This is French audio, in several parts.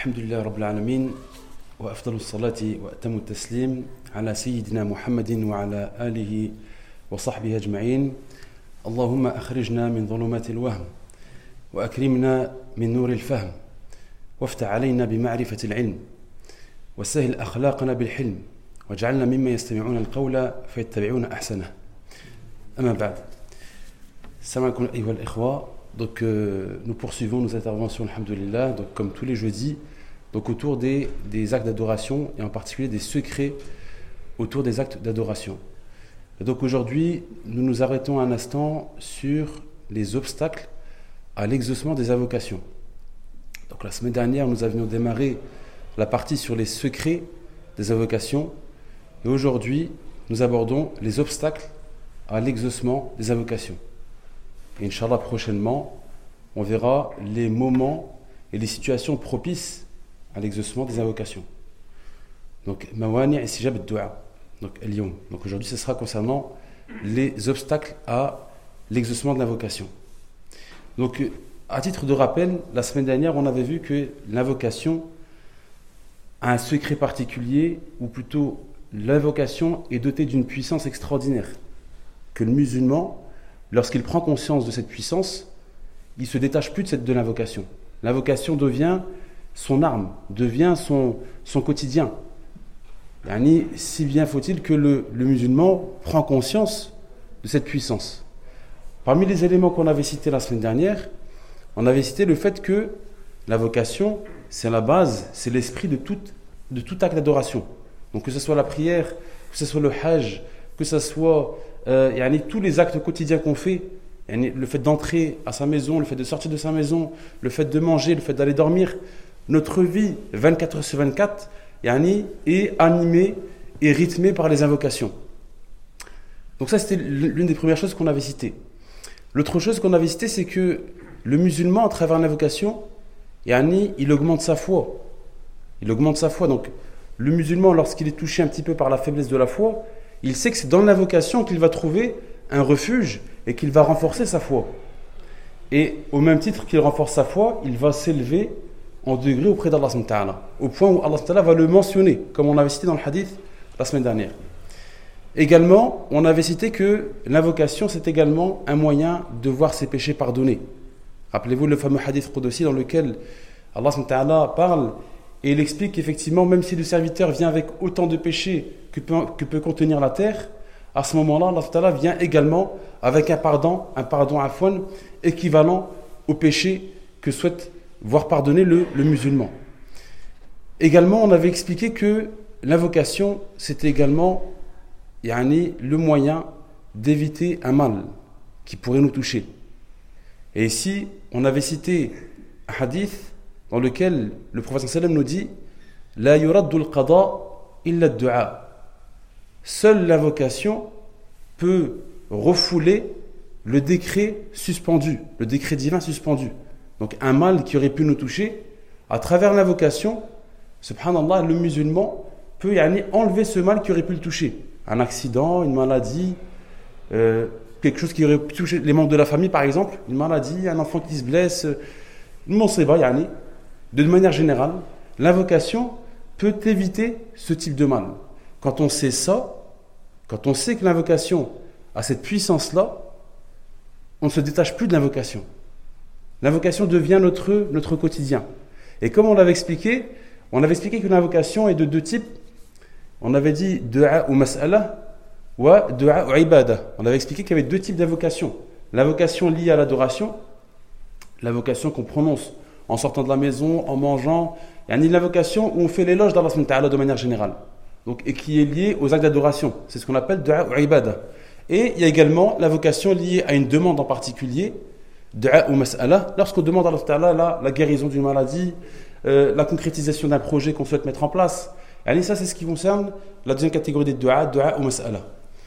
الحمد لله رب العالمين وأفضل الصلاة وأتم التسليم على سيدنا محمد وعلى آله وصحبه أجمعين. اللهم أخرجنا من ظلمات الوهم وأكرمنا من نور الفهم وافتح علينا بمعرفة العلم وسهل أخلاقنا بالحلم واجعلنا ممن يستمعون القول فيتبعون أحسنه. أما بعد. Salam alaikum ayyuha al-ikhwa. Donc nous poursuivons nos interventions, alhamdoulilah, donc comme tous les jeudis, donc autour des actes d'adoration et en particulier des secrets autour des actes d'adoration. Et donc aujourd'hui, nous nous arrêtons un instant sur les obstacles à l'exaucement des invocations. Donc la semaine dernière, nous avions démarré la partie sur les secrets des invocations et aujourd'hui, nous abordons les obstacles à l'exaucement des invocations. Et Inch'Allah, prochainement, on verra les moments et les situations propices à l'exaucement des invocations. Donc, mawani' istijab ad-du'a. Donc, aujourd'hui, ce sera concernant les obstacles à l'exaucement de l'invocation. Donc, à titre de rappel, la semaine dernière, on avait vu que l'invocation a un secret particulier, ou plutôt l'invocation est dotée d'une puissance extraordinaire. Que le musulman, lorsqu'il prend conscience de cette puissance, il ne se détache plus de l'invocation. L'invocation devient son arme, devient son quotidien. Si bien faut-il que le musulman prend conscience de cette puissance. Parmi les éléments qu'on avait cités la semaine dernière, on avait cité le fait que l'invocation, c'est la base, c'est l'esprit de tout acte d'adoration. Donc que ce soit la prière, que ce soit le hajj, que ce soit tous les actes quotidiens qu'on fait, le fait d'entrer à sa maison, le fait de sortir de sa maison, le fait de manger, le fait d'aller dormir, notre vie 24 heures sur 24 est animée et rythmée par les invocations. Donc ça, c'était l'une des premières choses qu'on avait citées. L'autre chose qu'on avait citée, c'est que le musulman, à travers l'invocation, il augmente sa foi. Il augmente sa foi. Donc le musulman, lorsqu'il est touché un petit peu par la faiblesse de la foi, il sait que c'est dans l'invocation qu'il va trouver un refuge et qu'il va renforcer sa foi. Et au même titre qu'il renforce sa foi, il va s'élever en degré auprès d'Allah subhanahu wa ta'ala, au point où Allah subhanahu wa ta'ala va le mentionner, comme on avait cité dans le hadith la semaine dernière. Également, on avait cité que l'invocation, c'est également un moyen de voir ses péchés pardonnés. Rappelez-vous le fameux hadith Qudsi dans lequel Allah subhanahu wa ta'ala parle et il explique qu'effectivement, même si le serviteur vient avec autant de péchés que peut contenir la terre, à ce moment-là, Allah subhanahu wa ta'ala vient également avec un pardon afwan, équivalent au péché que souhaite voir pardonner le musulman. Également, on avait expliqué que l'invocation, c'était également le moyen d'éviter un mal qui pourrait nous toucher. Et ici, on avait cité un hadith dans lequel le prophète sallam nous dit « La yuraddu al-qada illa ad-du'a » Seule l'invocation peut refouler le décret suspendu, le décret divin suspendu. Donc un mal qui aurait pu nous toucher, à travers l'invocation, subhanallah, le musulman peut enlever ce mal qui aurait pu le toucher. Un accident, une maladie, quelque chose qui aurait pu toucher les membres de la famille par exemple, une maladie, un enfant qui se blesse, une musiba, de manière générale, l'invocation peut éviter ce type de mal. Quand on sait ça, quand on sait que l'invocation a cette puissance-là, on ne se détache plus de l'invocation. L'invocation devient notre quotidien. Et comme on l'avait expliqué, que l'invocation est de deux types. On avait dit du'a ou mas'ala ou du'a ou ibada. On avait expliqué qu'il y avait deux types d'invocation. L'invocation liée à l'adoration, l'invocation qu'on prononce en sortant de la maison, en mangeant, l'invocation où on fait l'éloge d'Allah subhanahu wa ta'ala de manière générale. Donc, et qui est liée aux actes d'adoration. C'est ce qu'on appelle du'a ou ibada. Et il y a également l'invocation liée à une demande en particulier, du'a ou mas'ala, lorsqu'on demande à Allah subhanahu wa ta'ala la guérison d'une maladie, la concrétisation d'un projet qu'on souhaite mettre en place. Et ça, c'est ce qui concerne la deuxième catégorie des du'a ou mas'ala.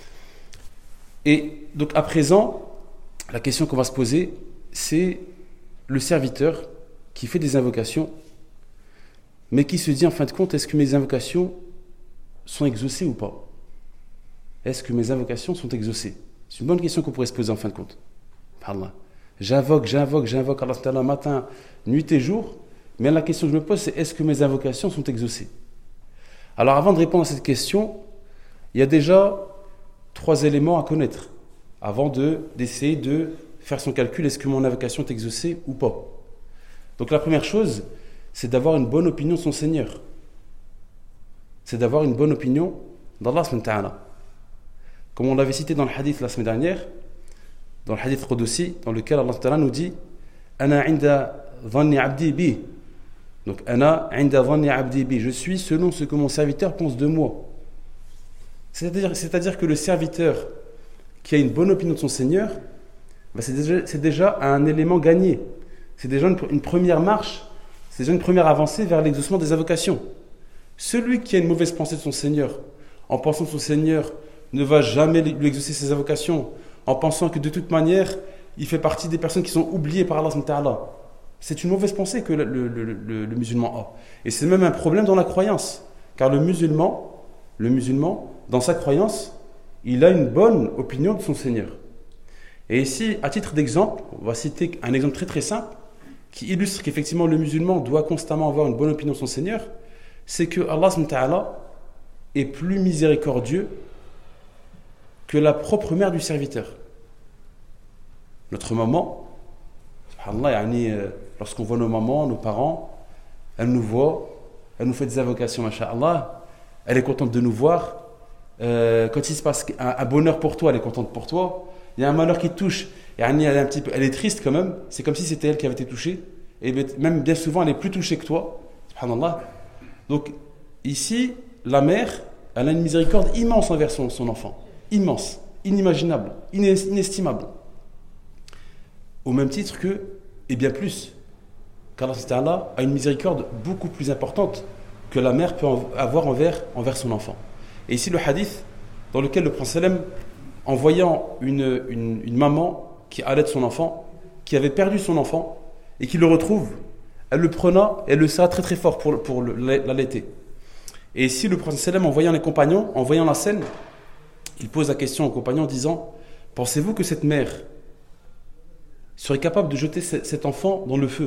Et donc, à présent, la question qu'on va se poser, c'est le serviteur qui fait des invocations, mais qui se dit en fin de compte, est-ce que mes invocations sont exaucées ou pas? Est-ce que mes invocations sont exaucées? C'est une bonne question qu'on pourrait se poser en fin de compte. J'invoque Allah matin, nuit et jour, Mais la question que je me pose, c'est est-ce que mes invocations sont exaucées? Alors avant de répondre à cette question, il y a déjà 3 éléments à connaître avant d'essayer de faire son calcul, est-ce que mon invocation est exaucée ou pas. Donc la première chose, c'est d'avoir une bonne opinion de son Seigneur. C'est d'avoir une bonne opinion d'Allah subhanahu wa ta'ala. Comme on l'avait cité dans le hadith la semaine dernière, dans le hadith Qudsi, dans lequel Allah subhanahu wa ta'ala nous dit « Ana inda dhanni abdi bi » Donc, Ana inda dhanni abdi bi. Je suis selon ce que mon serviteur pense de moi. C'est-à-dire que le serviteur qui a une bonne opinion de son Seigneur, c'est déjà un élément gagné. C'est déjà une première marche, c'est déjà une première avancée vers l'exaucement des invocations. Celui qui a une mauvaise pensée de son Seigneur, en pensant que son Seigneur ne va jamais lui exaucer ses invocations, en pensant que de toute manière, il fait partie des personnes qui sont oubliées par Allah subhanahu wa ta'ala. C'est une mauvaise pensée que le musulman a. Et c'est même un problème dans la croyance. Car le musulman, dans sa croyance, il a une bonne opinion de son Seigneur. Et ici, à titre d'exemple, on va citer un exemple très très simple qui illustre qu'effectivement le musulman doit constamment avoir une bonne opinion de son Seigneur. C'est que Allah subhanahu wa ta'ala est plus miséricordieux que la propre mère du serviteur. Notre maman, subhanallah, lorsqu'on voit nos mamans, nos parents, elles nous voient, elles nous font des invocations, masha'Allah, elle est contente de nous voir. Quand il se passe un bonheur pour toi, elle est contente pour toi. Il y a un malheur qui te touche, elle est triste quand même, c'est comme si c'était elle qui avait été touchée. Et même bien souvent, elle est plus touchée que toi, subhanallah. Donc ici, la mère, elle a une miséricorde immense envers son enfant. Immense, inimaginable, inestimable. Au même titre que, et bien plus, qu'Allah a une miséricorde beaucoup plus importante que la mère peut avoir envers son enfant. Et ici le hadith dans lequel le prophète sallam, en voyant une maman qui allait son enfant, qui avait perdu son enfant, et qui le retrouve, elle le prenait et elle le serra très très fort pour l'allaiter. Et ici le prophète sallam, en voyant les compagnons, en voyant la scène, il pose la question aux compagnons en disant « Pensez-vous que cette mère serait capable de jeter cet enfant dans le feu ?»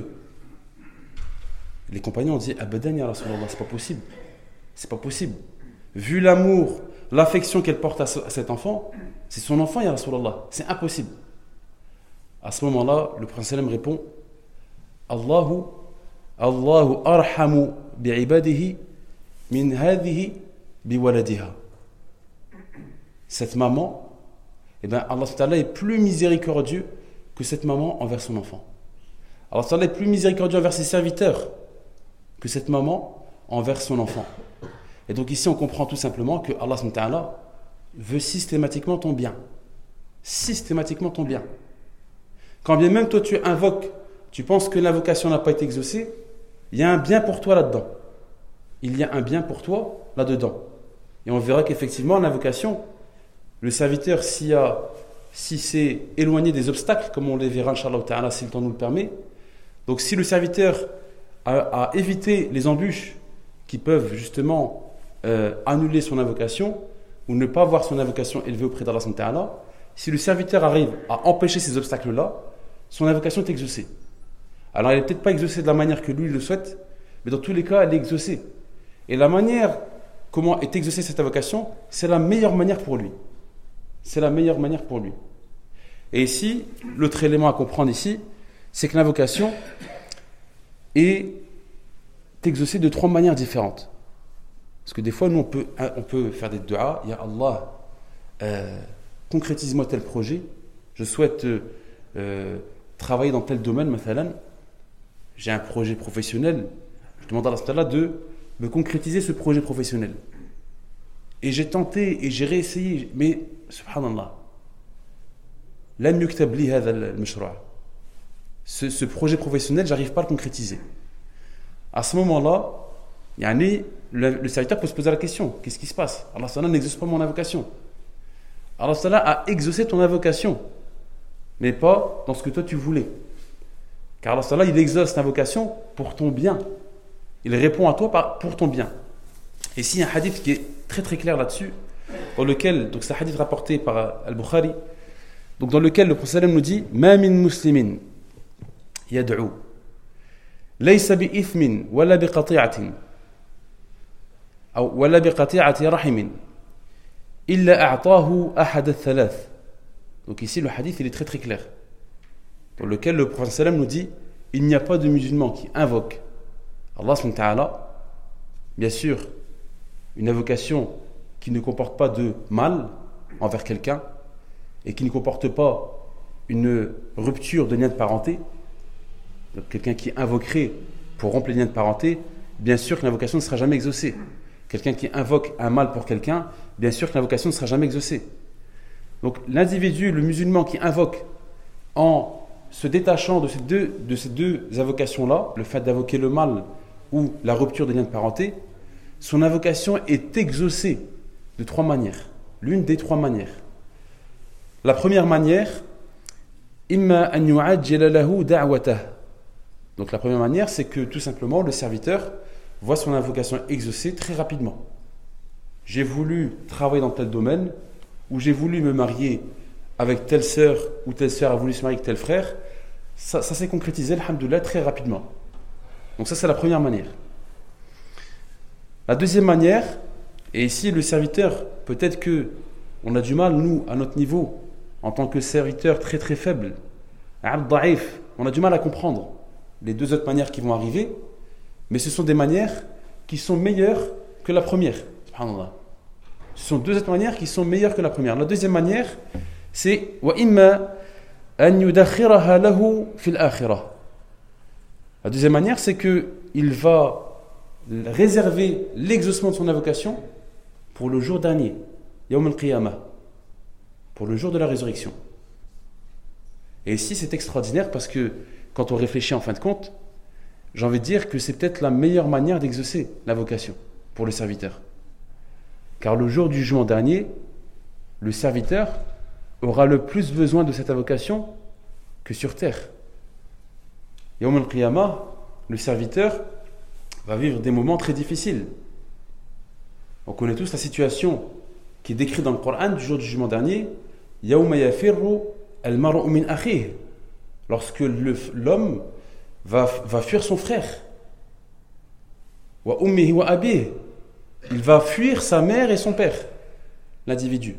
Les compagnons ont dit « Abadan ya Rasulallah, c'est pas possible. C'est pas possible. Vu l'amour, l'affection qu'elle porte à cet enfant, c'est son enfant ya Rasulallah. C'est impossible. » À ce moment-là, le prophète sallam répond « Allahu arhamu bi'ibadihi min hadhihi biwaladiha. » Cette maman, Allah est plus miséricordieux que cette maman envers son enfant. Allah est plus miséricordieux envers ses serviteurs que cette maman envers son enfant. Et donc ici on comprend tout simplement que Allah veut systématiquement ton bien. Systématiquement ton bien. Quand bien même toi tu invoques, tu penses que l'invocation n'a pas été exaucée, il y a un bien pour toi là-dedans. Il y a un bien pour toi là-dedans. Et on verra qu'effectivement l'invocation, le serviteur si c'est éloigné des obstacles, comme on les verra Inch'Allah ta'ala si le temps nous le permet, donc si le serviteur a évité les embûches qui peuvent justement annuler son invocation ou ne pas voir son invocation élevée auprès d'Allah ta'ala, si le serviteur arrive à empêcher ces obstacles-là, son invocation est exaucée. Alors elle n'est peut-être pas exaucée de la manière que lui le souhaite, mais dans tous les cas elle est exaucée. Et la manière comment est exaucée cette invocation, c'est la meilleure manière pour lui. C'est la meilleure manière pour lui. Et ici, l'autre élément à comprendre ici, c'est que l'invocation est exaucée de 3 manières différentes. Parce que des fois, nous, on peut faire des du'as. Ya Allah, concrétise-moi tel projet. Je souhaite travailler dans tel domaine, mathalan. J'ai un projet professionnel. Je demande à Allah de me concrétiser ce projet professionnel. Et j'ai tenté et j'ai réessayé, mais subhanallah, lam yuktab li hadha al-mashru'. Ce projet professionnel, j'arrive pas à le concrétiser. À ce moment-là, le serviteur peut se poser la question, qu'est-ce qui se passe? Allah n'exauce pas mon invocation. Allah a exaucé ton invocation, mais pas dans ce que toi tu voulais. Car Allah il exauce l'invocation pour ton bien. Il répond à toi pour ton bien. Et ici, il y a un hadith qui est très très clair là-dessus, dans lequel, donc c'est un hadith rapporté par Al-Bukhari, donc dans lequel le prophète nous dit « Ma min muslimin yad'u ليس بإثم ولا بقطيعة أو ولا بقطيعة رحم إلا أعطاه أحد الثلاث. Donc ici le hadith il est très très clair, dans lequel le prophète sallam nous dit il n'y a pas de musulman qui invoque Allah subhanahu wa ta'ala, bien sûr une invocation qui ne comporte pas de mal envers quelqu'un et qui ne comporte pas une rupture de lien de parenté. Donc quelqu'un qui invoquerait pour rompre les liens de parenté, bien sûr que l'invocation ne sera jamais exaucée. Quelqu'un qui invoque un mal pour quelqu'un, bien sûr que l'invocation ne sera jamais exaucée. Donc l'individu, le musulman qui invoque en se détachant de ces deux invocations-là, le fait d'invoquer le mal ou la rupture des liens de parenté, son invocation est exaucée de trois manières. L'une des trois manières. La première manière, imma an yu'ajjala lahu da'watah. Donc la première manière, c'est que tout simplement le serviteur voit son invocation exaucée très rapidement. J'ai voulu travailler dans tel domaine, ou j'ai voulu me marier avec telle sœur, ou telle sœur a voulu se marier avec tel frère. Ça s'est concrétisé, alhamdoulilah, très rapidement. Donc ça, c'est la première manière. La deuxième manière, et ici le serviteur, peut-être que on a du mal, nous, à notre niveau, en tant que serviteur très très faible, abd da'if, on a du mal à comprendre les deux autres manières qui vont arriver, mais ce sont des manières qui sont meilleures que la première. Subhanallah. Ce sont deux autres manières qui sont meilleures que la première. La deuxième manière, c'est wa imma an yudakhiraha lahu fil akhirah. La deuxième manière, c'est que il va réserver l'exaucement de son invocation pour le jour dernier, Yawm al-Qiyamah, pour le jour de la résurrection. Et ici, c'est extraordinaire parce que quand on réfléchit en fin de compte, j'ai envie de dire que c'est peut-être la meilleure manière d'exaucer l'invocation pour le serviteur. Car le jour du jugement dernier, le serviteur aura le plus besoin de cette invocation que sur terre. Yawm al-Qiyamah, le serviteur va vivre des moments très difficiles. On connaît tous la situation qui est décrite dans le Coran du jour du jugement dernier. Yawma yafirru al-mar'u min akhihi. Lorsque l'homme va fuir son frère. Wa ummihi wa abihi. Il va fuir sa mère et son père, l'individu.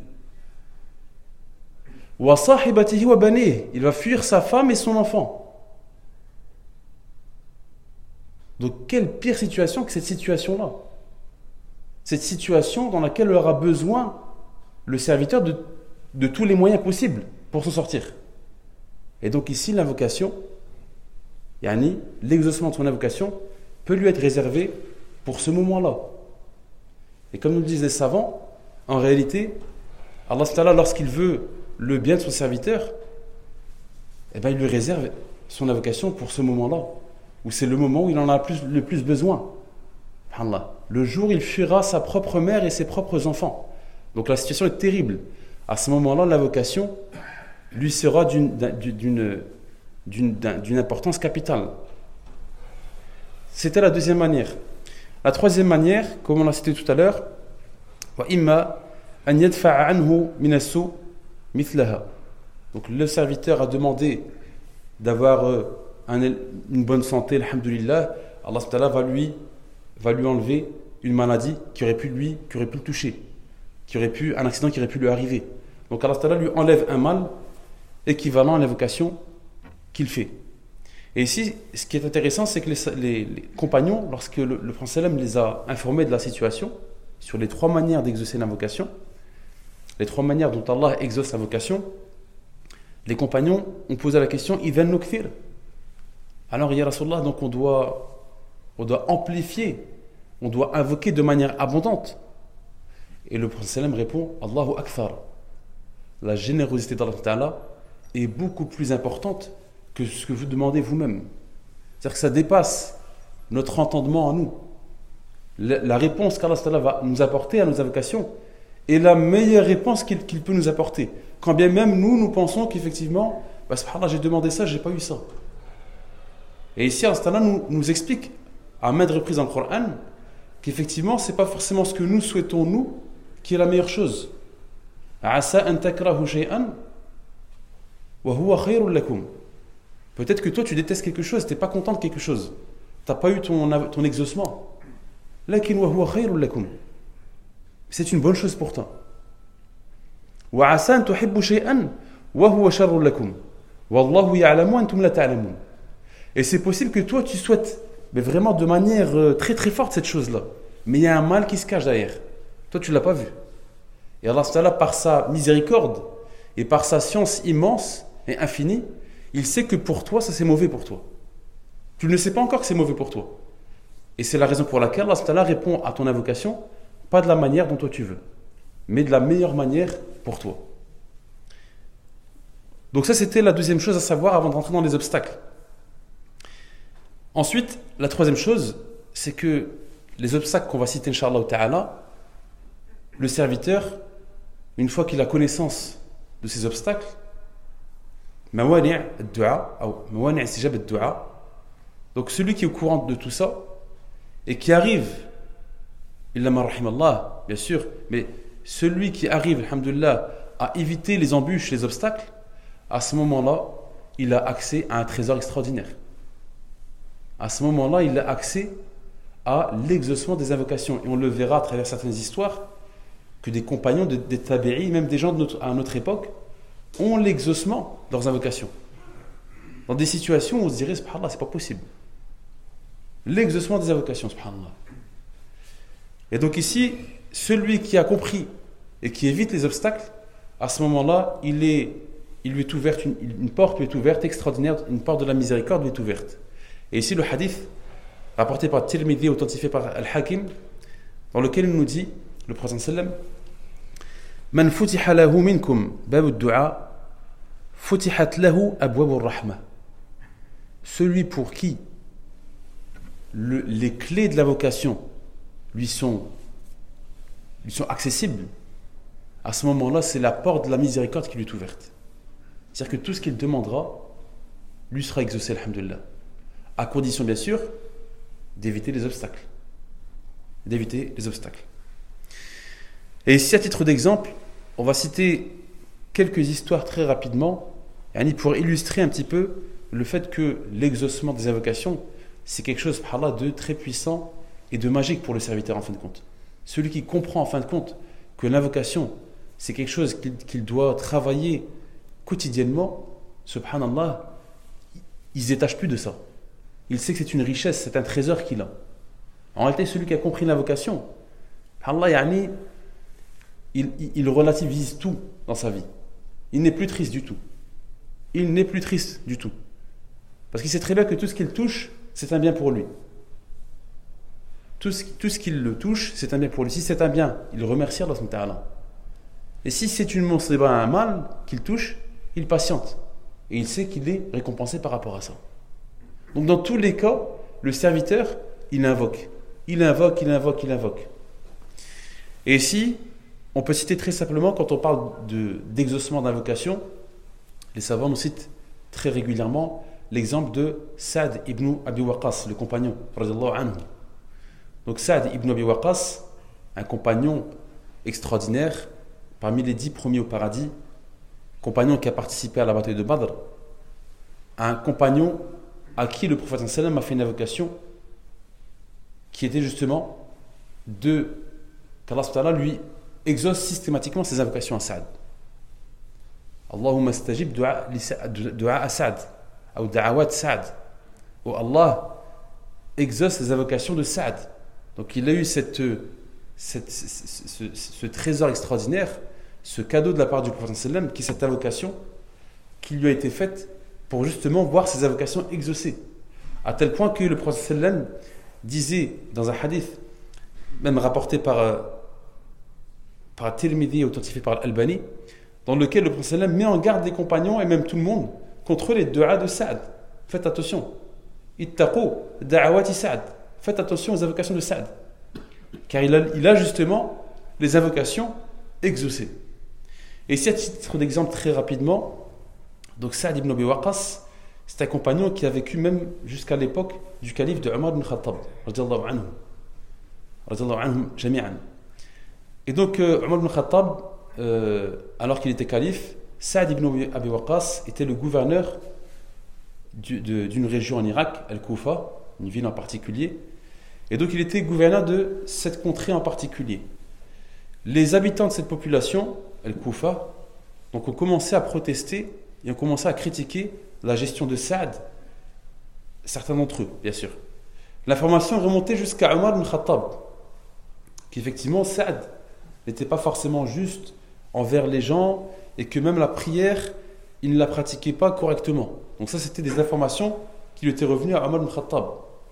Wa sahibatihi wa banihi. Il va fuir sa femme et son enfant. Donc quelle pire situation que cette situation-là. Cette situation dans laquelle il aura besoin, le serviteur, de tous les moyens possibles pour s'en sortir. Et donc ici, l'invocation, yani, l'exaucement de son invocation, peut lui être réservé pour ce moment-là. Et comme nous le disent les savants, en réalité, Allah Ta'ala, lorsqu'il veut le bien de son serviteur, eh ben, il lui réserve son invocation pour ce moment-là, où c'est le moment où il en a le plus besoin. Allah. Le jour où il fuira sa propre mère et ses propres enfants. Donc la situation est terrible. À ce moment-là, l'invocation lui sera d'une importance capitale. C'était la deuxième manière. La troisième manière, comme on l'a cité tout à l'heure, wa imma an yadfa'a anhu min as-su' mithlaha. Donc le serviteur a demandé d'avoir une bonne santé, alhamdulillah. Allah subhanahu wa ta'ala va lui enlever une maladie qui aurait pu le toucher, un accident qui aurait pu lui arriver. Donc Allah subhanahu wa ta'ala lui enlève un mal équivalent à l'invocation qu'il fait. Et ici, ce qui est intéressant, c'est que les compagnons, lorsque le prophète sallam les a informés de la situation, sur les trois manières d'exaucer l'invocation, les trois manières dont Allah exauce l'invocation, les compagnons ont posé la question Idhan nukthir. Alors, ya Rasulallah, donc on doit amplifier, on doit invoquer de manière abondante. Et le prophète sallam répond Allahu akthar. La générosité d'Allah Ta'ala est beaucoup plus importante que ce que vous demandez vous-même. C'est-à-dire que ça dépasse notre entendement à nous. La réponse qu'Allah Ta'ala va nous apporter à nos invocations est la meilleure réponse qu'il peut nous apporter. Quand bien même nous pensons qu'effectivement, subhanallah, j'ai demandé ça, j'ai pas eu ça. Et ici, Allah Ta'ala nous explique à maintes reprises dans le Coran qu'effectivement, c'est pas forcément ce que nous souhaitons, nous, qui est la meilleure chose. Asa an takrahu shay'an wa huwa khayrun lakum. Peut-être que toi tu détestes quelque chose, tu n'es pas content de quelque chose. t'as pas eu ton exaucement. Lakin wa huwa khayrun lakum. C'est une bonne chose pour toi. Wa asa an tuhibbu shay'an wa huwa sharrun lakum. Wallahu ya'lamu wa antum la ta'lamun. Et c'est possible que toi tu souhaites, mais vraiment de manière très très forte cette chose-là. Mais il y a un mal qui se cache derrière. Toi tu l'as pas vu. Et Allah Ta'ala, par sa miséricorde et par sa science immense et infinie, il sait que pour toi ça c'est mauvais pour toi. Tu ne sais pas encore que c'est mauvais pour toi. Et c'est la raison pour laquelle Allah Ta'ala répond à ton invocation, pas de la manière dont toi tu veux, mais de la meilleure manière pour toi. Donc ça c'était la deuxième chose à savoir avant de rentrer dans les obstacles. Ensuite, la troisième chose, c'est que les obstacles qu'on va citer, Inch'Allah Ta'ala, le serviteur, une fois qu'il a connaissance de ces obstacles, donc celui qui est au courant de tout ça et qui arrive, illa ma rahimallah, bien sûr, mais celui qui arrive, alhamdoulilah, à éviter les embûches, les obstacles, à ce moment-là, il a accès à un trésor extraordinaire. À ce moment-là, il a accès à l'exaucement des invocations. Et on le verra à travers certaines histoires que des compagnons, des tabi'i, même des gens à notre époque, ont l'exaucement de leurs invocations. Dans des situations où on se dirait, subhanallah, c'est pas possible. L'exaucement des invocations, subhanallah. Et donc ici, celui qui a compris et qui évite les obstacles, à ce moment-là, il lui est ouverte, une porte lui est ouverte extraordinaire, une porte de la miséricorde lui est ouverte. Et ici, le hadith, rapporté par Tirmidhi, authentifié par Al-Hakim, dans lequel il nous dit, le prophète sallam, Man futiha lahu minkum babu ad-du'a, futihat lahu abwabu ar-rahma. Celui pour qui les clés de la vocation lui sont accessibles, à ce moment-là, c'est la porte de la miséricorde qui lui est ouverte. C'est-à-dire que tout ce qu'il demandera lui sera exaucé, alhamdulillah. À condition, bien sûr, d'éviter les obstacles. Et ici, à titre d'exemple, on va citer quelques histoires très rapidement, pour illustrer un petit peu le fait que l'exaucement des invocations, c'est quelque chose, par là, de très puissant et de magique pour le serviteur en fin de compte. Celui qui comprend en fin de compte que l'invocation, c'est quelque chose qu'il doit travailler quotidiennement, subhanallah, il ne se détache plus de ça. Il sait que c'est une richesse, c'est un trésor qu'il a. En réalité, celui qui a compris l'invocation, Allah, il relativise tout dans sa vie. Il n'est plus triste du tout. Parce qu'il sait très bien que tout ce qu'il touche, c'est un bien pour lui. Tout ce qu'il le touche, c'est un bien pour lui. Si c'est un bien, il remercie Allah subhanahu wa ta'ala. Et si c'est une monstre, un mal qu'il touche, il patiente. Et il sait qu'il est récompensé par rapport à ça. Donc dans tous les cas, le serviteur, il invoque. Et ici, on peut citer très simplement, quand on parle d'exaucement d'invocation, les savants nous citent très régulièrement l'exemple de Sa'd ibn Abi Waqqas, le compagnon, radiyallahu anhu. Donc Sa'd ibn Abi Waqqas, un compagnon extraordinaire, parmi les 10 premiers au paradis, compagnon qui a participé à la bataille de Badr, un compagnon à qui le prophète sallam a fait une invocation qui était justement qu'Allah lui exauce systématiquement ses invocations à Sa'd. Allahumma stajib du'a à Sa'd ou da'awat Sa'd. Oh Allah, exauce les invocations de Sa'd. Donc il a eu ce trésor extraordinaire, ce cadeau de la part du prophète sallam, qui est cette invocation qui lui a été faite pour justement voir ses invocations exaucées. À tel point que le prophète sallam disait dans un hadith, même rapporté par Tirmidhi, authentifié par Al-Albani, dans lequel le prophète sallam met en garde les compagnons et même tout le monde contre les du'a de Sa'd. Faites attention. Ittaqu da'awati Sa'd. Faites attention aux invocations de Sa'd. Car il a justement les invocations exaucées. Et ici, à titre d'exemple, très rapidement, donc Sa'd ibn Abi Waqqas, c'est un compagnon qui a vécu même jusqu'à l'époque du calife de Omar ibn Khattab, radiyallahu anhum jami'an. Et donc, Omar ibn Khattab, alors qu'il était calife, Sa'd ibn Abi Waqqas était le gouverneur d'une région en Irak, Al-Koufa, une ville en particulier. Et donc il était gouverneur de cette contrée en particulier. Les habitants de cette population, Al-Koufa, donc ont commencé à protester et ont commencé à critiquer la gestion de Saad, certains d'entre eux, bien sûr. L'information remontait jusqu'à Omar ibn Khattab, qu'effectivement Saad n'était pas forcément juste envers les gens et que même la prière, il ne la pratiquait pas correctement. Donc ça, c'était des informations qui lui étaient revenues à Omar ibn Khattab.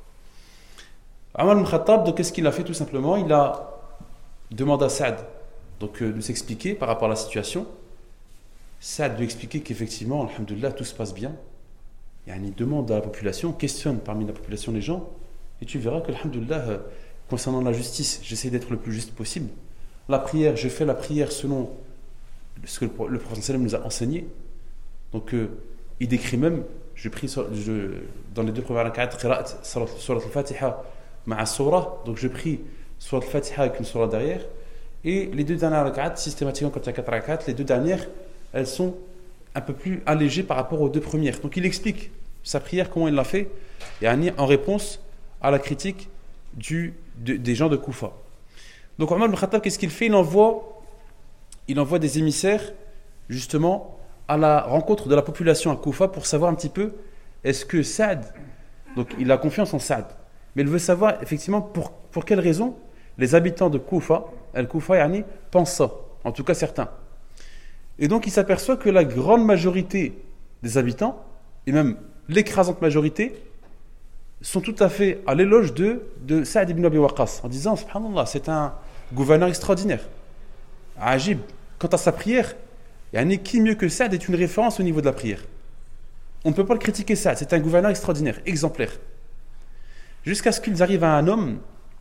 Omar ibn Khattab, donc qu'est-ce qu'il a fait tout simplement? Il a demandé à Saad de s'expliquer par rapport à la situation. Saad lui expliquer qu'effectivement, alhamdoulilah, tout se passe bien. Il demande à la population, questionne parmi la population les gens, et tu verras que, alhamdoulilah, concernant la justice, j'essaie d'être le plus juste possible. La prière, je fais la prière selon ce que le prophète sallam nous a enseigné. Donc, il décrit même, je prie dans les 2 premières rak'at, surat al-Fatiha ma'a surah, donc je prie surat al-Fatiha avec une surah derrière, et les 2 dernières rak'at, systématiquement quand il y a 4 rak'at, les 2 dernières, elles sont un peu plus allégées par rapport aux 2 premières. Donc il explique sa prière, comment il l'a fait, et en réponse à la critique des gens de Koufa. Donc Omar ibn Khattab, qu'est-ce qu'il fait? Il envoie des émissaires justement à la rencontre de la population à Koufa pour savoir un petit peu est-ce que Saad, donc il a confiance en Saad, mais il veut savoir effectivement pour quelles raisons les habitants de Koufa, Al-Koufa pensent ça, en tout cas certains. Et donc il s'aperçoit que la grande majorité des habitants, et même l'écrasante majorité, sont tout à fait à l'éloge de Saad ibn Abi Waqqas, en disant, subhanallah, c'est un gouverneur extraordinaire. Ajib, quant à sa prière, qui mieux que Saad est une référence au niveau de la prière. On ne peut pas le critiquer, Saad, c'est un gouverneur extraordinaire, exemplaire. Jusqu'à ce qu'ils arrivent à un homme,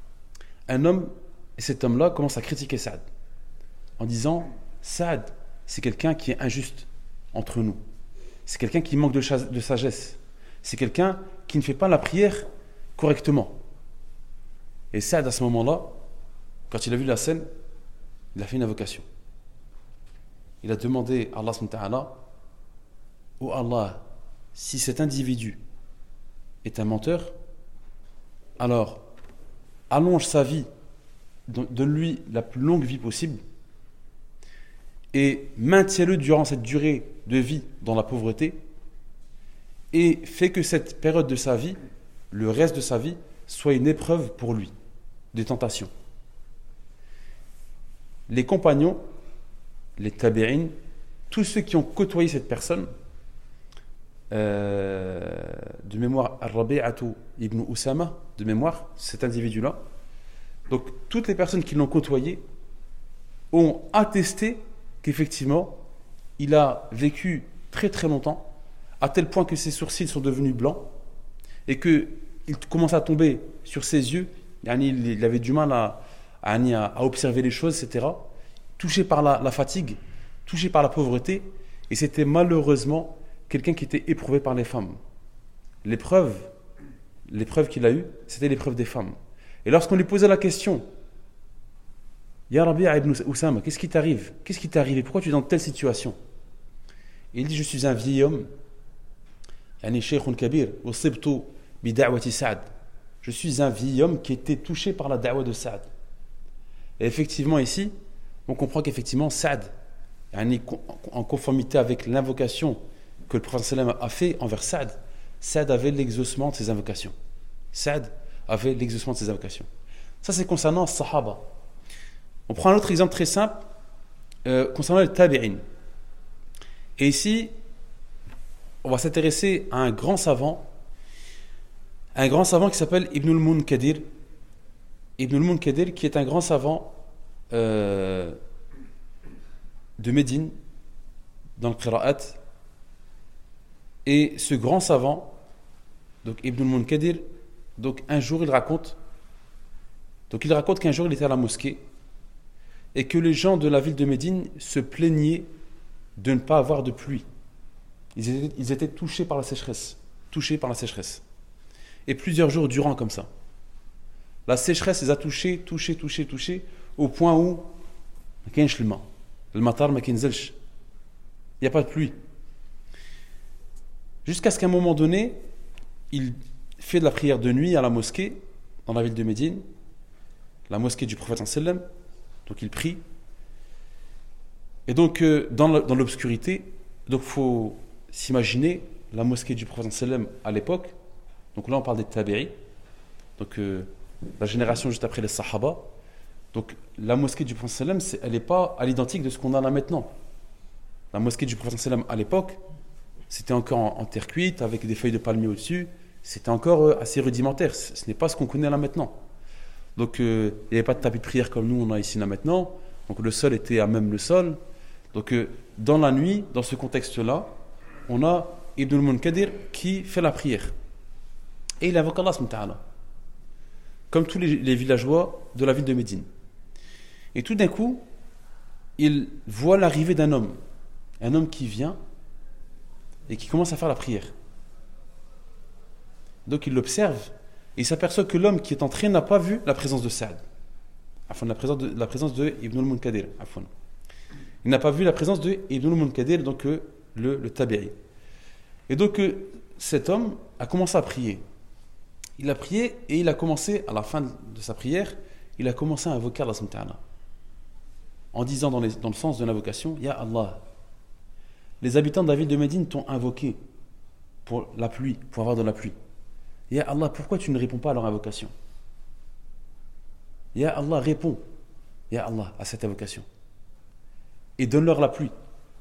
et cet homme-là commence à critiquer Saad, en disant, Saad, c'est quelqu'un qui est injuste entre nous. C'est quelqu'un qui manque de sagesse. C'est quelqu'un qui ne fait pas la prière correctement. Et Saad, à ce moment-là, quand il a vu la scène, il a fait une invocation. Il a demandé à Allah subhanahu wa ta'ala, oh Allah, si cet individu est un menteur, alors allonge sa vie, donne-lui la plus longue vie possible, et maintiens-le durant cette durée de vie dans la pauvreté, et fais que cette période de sa vie, le reste de sa vie, soit une épreuve pour lui, des tentations. Les compagnons, les tabi'in, tous ceux qui ont côtoyé cette personne, de mémoire Ar-Rabi'atu ibn Usama, de mémoire, cet individu-là, donc toutes les personnes qui l'ont côtoyé ont attesté qu'effectivement, il a vécu très très longtemps, à tel point que ses sourcils sont devenus blancs et qu'il commence à tomber sur ses yeux. Il avait du mal à observer les choses, etc. Touché par la fatigue, touché par la pauvreté, et c'était malheureusement quelqu'un qui était éprouvé par les femmes. L'épreuve qu'il a eue, c'était l'épreuve des femmes. Et lorsqu'on lui posait la question, Ya Rabi'a ibn Usama, qu'est-ce qui t'arrive? Qu'est-ce qui t'est arrivé? Pourquoi tu es dans telle situation? Et il dit, je suis un vieil homme, Shaykhun Kabir, usibtu bi da'wati Saad. Je suis un vieil homme qui était touché par la da'wa de Saad. Et effectivement, ici, on comprend qu'effectivement, Saad, en conformité avec l'invocation que le prophète sallam a fait envers Saad, Saad avait l'exaucement de ses invocations. Saad avait l'exaucement de ses invocations. Ça, c'est concernant les Sahaba. On prend un autre exemple très simple concernant les Tabi'in. Et ici, on va s'intéresser à un grand savant qui s'appelle Ibn al-Munkadir. Ibn al-Munkadir, qui est un grand savant de Médine, dans le Qira'at. Et ce grand savant, donc Ibn al-Munkadir, donc un jour il raconte qu'un jour il était à la mosquée et que les gens de la ville de Médine se plaignaient de ne pas avoir de pluie. Ils étaient touchés par la sécheresse. Et plusieurs jours durant comme ça. La sécheresse les a touchés, au point où il n'y a pas de pluie. Jusqu'à ce qu'à un moment donné, fait de la prière de nuit à la mosquée, dans la ville de Médine, la mosquée du prophète sallam. Donc il prie. Et donc dans l'obscurité, donc faut s'imaginer la mosquée du prophète sallam à l'époque. Donc là on parle des tabi'i, donc la génération juste après les sahaba. Donc la mosquée du prophète sallam, elle n'est pas à l'identique de ce qu'on a là maintenant. La mosquée du prophète sallam à l'époque, c'était encore en terre cuite avec des feuilles de palmier au-dessus. C'était encore assez rudimentaire. Ce n'est pas ce qu'on connaît là maintenant. Donc il n'y avait pas de tapis de prière comme nous on a ici là maintenant. Donc le sol était à même le sol. Donc dans la nuit, dans ce contexte-là, on a Ibn al-Munkadir qui fait la prière. Et il invoque Allah subhanahu wa ta'ala. Comme tous les villageois de la ville de Médine. Et tout d'un coup, il voit l'arrivée d'un homme. Un homme qui vient et qui commence à faire la prière. Donc il l'observe et il s'aperçoit que l'homme qui est entré n'a pas vu la présence de Saad. La présence de Ibn al-Munkadir. Il n'a pas vu la présence de Ibn al-Munkadir, donc le tabi'i. Et donc cet homme a commencé à prier. Il a prié et il a commencé, à la fin de sa prière, il a commencé à invoquer Allah subhanahu wa ta'ala. En disant dans le sens de l'invocation, Ya Allah, les habitants de la ville de Médine t'ont invoqué pour la pluie, pour avoir de la pluie. Ya Allah, pourquoi tu ne réponds pas à leur invocation? Ya Allah, réponds, Ya Allah, à cette invocation. Et donne-leur la pluie.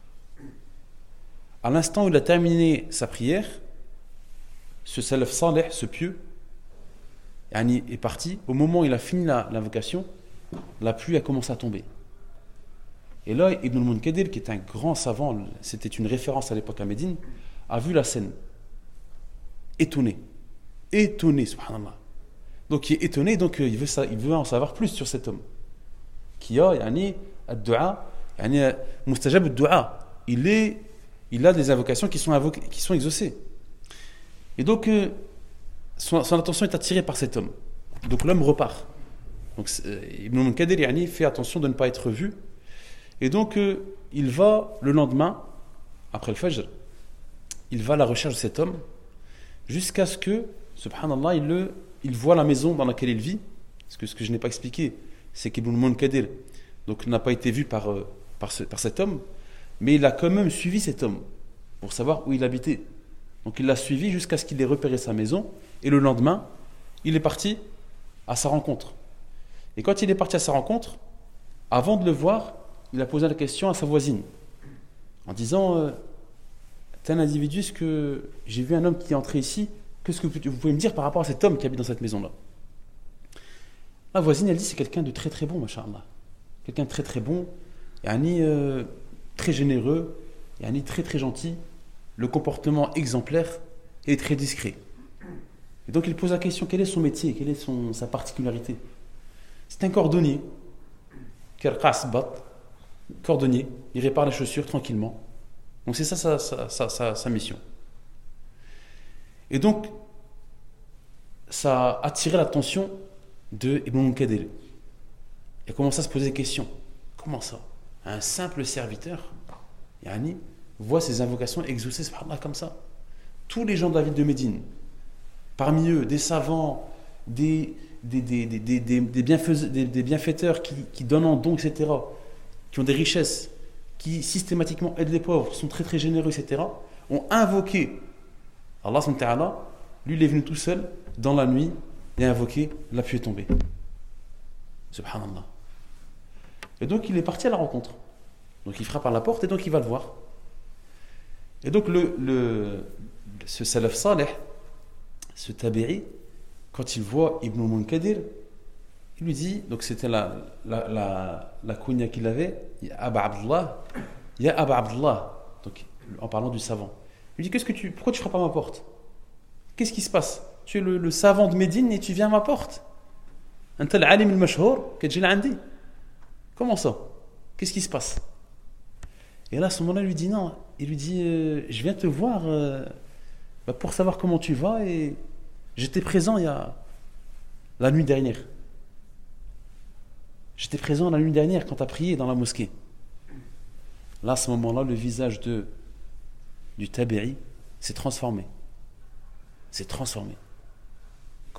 À l'instant où il a terminé sa prière, ce salaf salih, ce pieux, est parti. Au moment où il a fini l'invocation, la pluie a commencé à tomber. Et là, Ibn al-Munkadir, qui est un grand savant, c'était une référence à l'époque à Médine, a vu la scène. Étonné, subhanallah. Donc il est étonné, donc il veut en savoir plus sur cet homme. Qui a, ad-du'a, mustajab ad-du'a. Il a des invocations qui sont exaucées. Et donc, son attention est attirée par cet homme. Donc l'homme repart. Donc Ibn al-Munkadir fait attention de ne pas être vu. Et donc, il va le lendemain, après le Fajr, il va à la recherche de cet homme, jusqu'à ce que, subhanallah, il voit la maison dans laquelle il vit. Parce que ce que je n'ai pas expliqué, c'est qu'Ibn al-Munkadir n'a pas été vu par cet homme, mais il a quand même suivi cet homme, pour savoir où il habitait. Donc il l'a suivi jusqu'à ce qu'il ait repéré sa maison, et le lendemain, il est parti à sa rencontre. Et quand il est parti à sa rencontre, avant de le voir, il a posé la question à sa voisine, en disant t'es un individu, est-ce que j'ai vu un homme qui est entré ici, qu'est-ce que vous pouvez me dire par rapport à cet homme qui habite dans cette maison-là? La voisine, elle dit, c'est quelqu'un de très très bon, masha'Allah. Quelqu'un de très très bon, très généreux, très très gentil, le comportement exemplaire et très discret. Et donc il pose la question, quel est son métier, quelle est sa particularité? C'est un cordonnier, cordonnier, il répare les chaussures tranquillement. Donc c'est ça sa mission. Et donc ça a attiré l'attention de Ibn al-Munkadir. Il a commencé à se poser des questions. Comment ça? Un simple serviteur voit ses invocations exaucées subhanallah comme ça. Tous les gens de la ville de Médine, parmi eux des savants, des bienfaiteurs qui donnent en dons, etc., qui ont des richesses, qui systématiquement aident les pauvres, sont très très généreux, etc., ont invoqué Allah subhanahu wa ta'ala. Lui, il est venu tout seul dans la nuit et a invoqué, la pluie est tombée. Subhanallah. Et donc il est parti à la rencontre. Donc il frappe à la porte et donc il va le voir. Et donc ce salaf salih, ce tabi'i, quand il voit Ibn al-Munkadir, il lui dit, donc c'était la kunya qu'il avait, Ya Aba Abdullah, donc en parlant du savant. Il lui dit, pourquoi tu frappes à ma porte? Qu'est-ce qui se passe? Tu es le savant de Médine et tu viens à ma porte? Anta al-alim al-mashhour, kadjil andi. Comment ça? Qu'est-ce qui se passe? Et là, à ce moment-là, il lui dit non. Il lui dit je viens te voir pour savoir comment tu vas, et j'étais présent la nuit dernière. J'étais présent la nuit dernière quand tu as prié dans la mosquée. Là, à ce moment-là, le visage du tabi'i s'est transformé.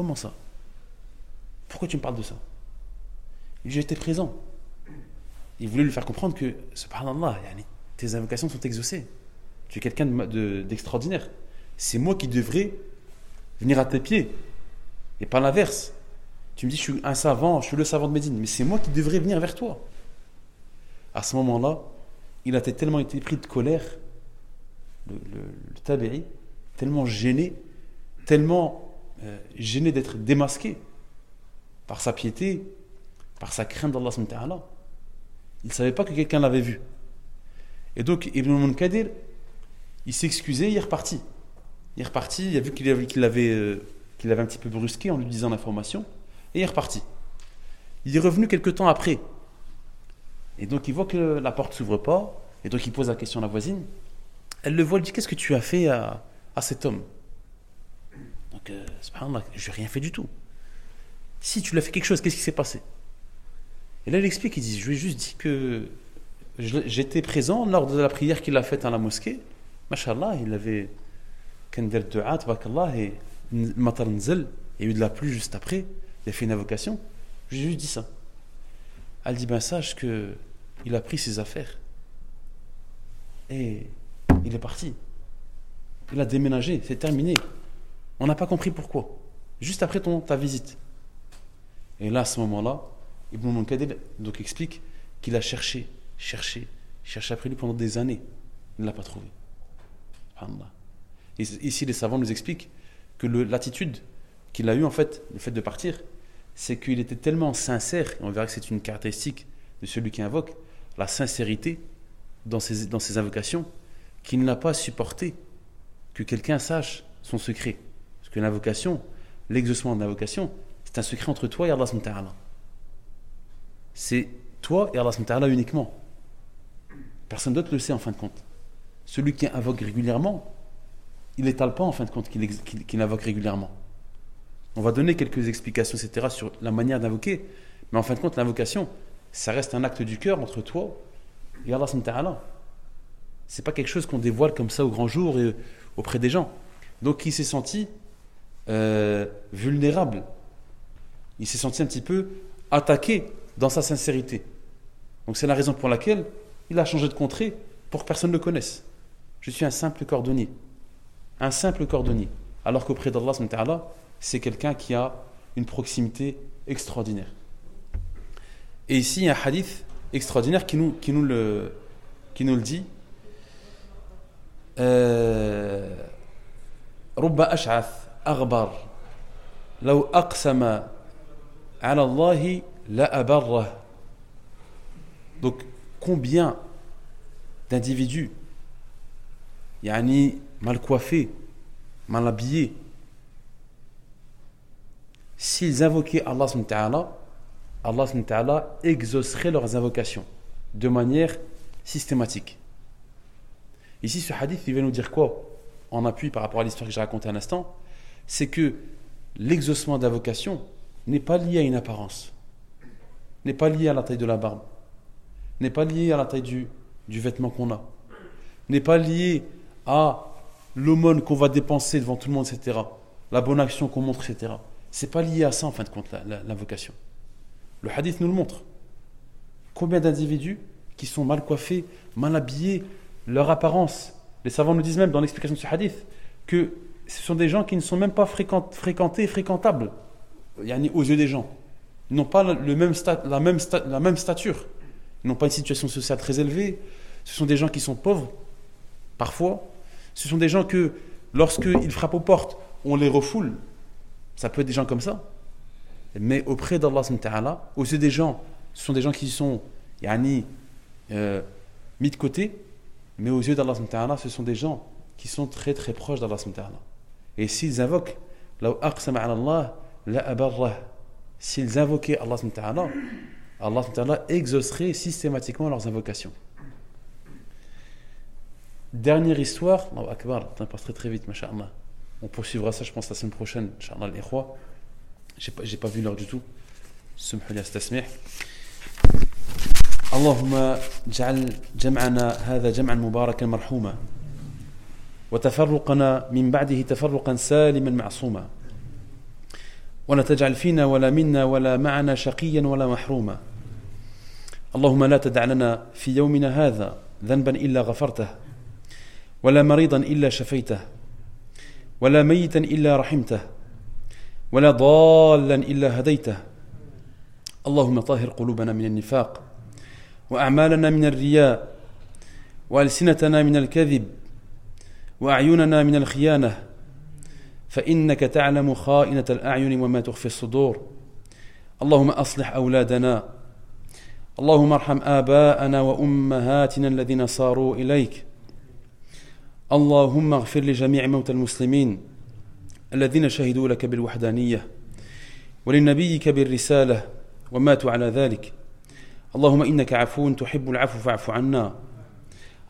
comment ça? Pourquoi tu me parles de ça? J'étais présent. Il voulait lui faire comprendre que, subhanallah, tes invocations sont exaucées. Tu es quelqu'un d'extraordinaire. C'est moi qui devrais venir à tes pieds et pas l'inverse. Tu me dis, je suis un savant, je suis le savant de Médine, mais c'est moi qui devrais venir vers toi. À ce moment-là, il a tellement été pris de colère, le tabi'i, tellement gêné d'être démasqué par sa piété, par sa crainte d'Allah subhanahu wa ta'ala. Il ne savait pas que quelqu'un l'avait vu. Et donc, Ibn al-Munkadir, il s'est excusé, il est reparti. Il a vu qu'il avait un petit peu brusqué en lui disant l'information, et il est reparti. Il est revenu quelque temps après. Et donc, il voit que la porte ne s'ouvre pas, et donc il pose la question à la voisine. Elle le voit, elle dit, qu'est-ce que tu as fait à cet homme? Donc, subhanallah, je n'ai rien fait du tout. Si tu lui as fait quelque chose, qu'est-ce qui s'est passé? Et là, il explique, il dit, je lui ai juste dit que j'étais présent lors de la prière qu'il a faite à la mosquée. Mashallah, il avait kandar dua, tabarakallah, et matar nzel, il y a eu de la pluie juste après, il a fait une invocation. J'ai juste dit ça. Elle dit, sache que il a pris ses affaires et il est parti. Il a déménagé, c'est terminé. On n'a pas compris pourquoi. Juste après ta visite. Et là, à ce moment-là, Ibn Munkadir donc explique qu'il a cherché après lui pendant des années. Il ne l'a pas trouvé. Et ici, les savants nous expliquent que l'attitude qu'il a eue, en fait, le fait de partir, c'est qu'il était tellement sincère, et on verra que c'est une caractéristique de celui qui invoque, la sincérité dans ses invocations, qu'il n'a pas supporté que quelqu'un sache son secret. Parce que l'invocation, l'exaucement de l'invocation, c'est un secret entre toi et Allah subhanahu wa ta'ala. C'est toi et Allah subhanahu wa ta'ala uniquement. Personne d'autre le sait en fin de compte. Celui qui invoque régulièrement, il n'étale pas en fin de compte qu'il invoque régulièrement. On va donner quelques explications, etc., sur la manière d'invoquer, mais en fin de compte, l'invocation, ça reste un acte du cœur entre toi et Allah subhanahu wa ta'ala. C'est pas quelque chose qu'on dévoile comme ça au grand jour et auprès des gens. Donc il s'est senti vulnérable. Il s'est senti un petit peu attaqué dans sa sincérité. Donc c'est la raison pour laquelle il a changé de contrée pour que personne ne le connaisse. Je suis un simple cordonnier. Un simple cordonnier. Alors qu'auprès d'Allah subhanahu wa ta'ala, c'est quelqu'un qui a une proximité extraordinaire. Et ici, il y a un hadith extraordinaire qui nous le dit. رب أشعث أغبر لو أقسم على الله لأبره. Donc, combien d'individus mal coiffés, mal habillés, s'ils invoquaient Allah subhanahu wa ta'ala, Allah subhanahu wa ta'ala exaucerait leurs invocations de manière systématique. Ici, ce hadith, il va nous dire quoi? En appui par rapport à l'histoire que j'ai racontée un instant, c'est que l'exaucement d'invocation n'est pas lié à une apparence, n'est pas lié à la taille de la barbe, n'est pas lié à la taille du vêtement qu'on a, n'est pas lié à l'aumône qu'on va dépenser devant tout le monde, etc., la bonne action qu'on montre, etc. C'est pas lié à ça en fin de compte, l'invocation. Le hadith nous le montre. Combien d'individus qui sont mal coiffés, mal habillés, leur apparence. Les savants nous disent même dans l'explication de ce hadith que ce sont des gens qui ne sont même pas fréquentables aux yeux des gens. Ils n'ont pas la même stature. Ils n'ont pas une situation sociale très élevée. Ce sont des gens qui sont pauvres, parfois. Ce sont des gens que, lorsqu'ils frappent aux portes, on les refoule. Ça peut être des gens comme ça. Mais auprès d'Allah subhanahu wa ta'ala, aux yeux des gens, ce sont des gens qui sont mis de côté. Mais aux yeux d'Allah subhanahu wa ta'ala, ce sont des gens qui sont très très proches d'Allah subhanahu wa ta'ala. Et s'ils invoquent s'ils invoquaient Allah subhanahu wa ta'ala, Allah subhanahu wa ta'ala exaucerait systématiquement leurs invocations. Dernière histoire, Allahu Akbar, ça passe très très vite, masha'Allah. On poursuivra ça, je pense, la semaine prochaine, Inch'Allah, l'ikhwa. J'ai pas vu l'heure du tout. Subhanallah, astasmih. اللهم اجعل جمعنا هذا جمعا مباركا مرحوما وتفرقنا من بعده تفرقا سالما معصوما ولا تجعل فينا ولا منا ولا معنا شقيا ولا محروما. اللهم لا تدع لنا في يومنا هذا ذنبا إلا غفرته، ولا مريضا إلا شفيته، ولا ميتا إلا رحمته، ولا ضالا إلا هديته. اللهم طهر قلوبنا من النفاق، وأعمالنا من الرياء، وألسنتنا من الكذب، وأعيننا من الخيانة، فإنك تعلم خائنة الأعين وما تخفي الصدور. اللهم أصلح أولادنا، اللهم ارحم آباءنا وأمهاتنا الذين صاروا إليك. اللهم اغفر لجميع موتى المسلمين الذين شهدوا لك بالوحدانية ولنبيك بالرسالة وماتوا على ذلك. اللهم إنك عفو تحب العفو فاعف عنا.